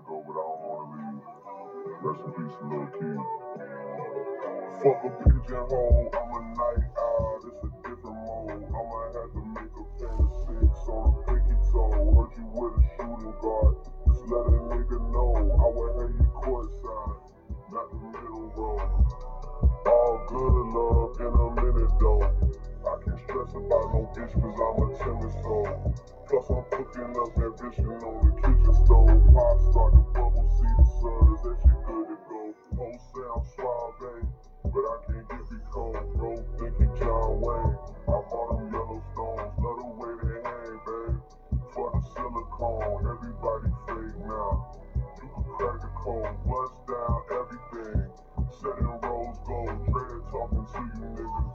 go, but I don't wanna leave. Rest in peace, Lil Key. Fuck a pigeonhole, I'm a night owl, this a different mode. I'ma have to make a pen of 6 on a pinky toe. Heard you with a shooting guard, just let a nigga know. I will have you courtside, not the middle row. All good love in a minute though. I can't stress about no bitch cause I'm a timid soul. Plus I'm cooking up that vision on the kitchen stove. Pop start to bubble, see the suds, that shit good to go. Whole sound suave, but I can't get me cold, bro. Think he John Wayne. I'm